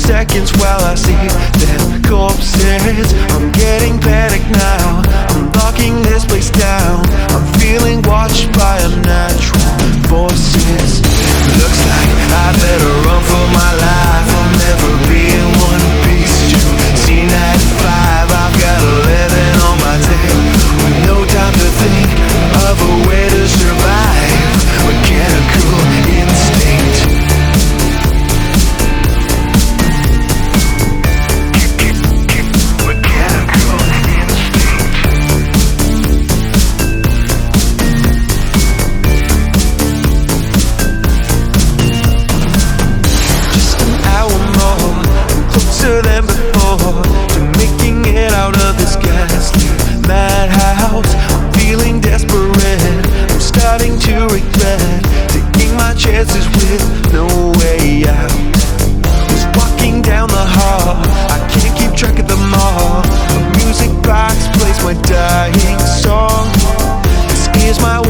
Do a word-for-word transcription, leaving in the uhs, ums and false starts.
seconds while I see their corpses. I'm getting panic now, I'm locking this place down. I'm feeling watched by unnatural forces. Looks like I better run for my life. I'll never be in one piece. You've seen at five, I've got eleven on my tail, with no time to think of a way to survive. Mechanical instinct. Than before, to making it out of this ghastly madhouse. I'm feeling desperate, I'm starting to regret taking my chances with no way out. Was walking down the hall, I can't keep track of them all. A music box plays my dying song. This is my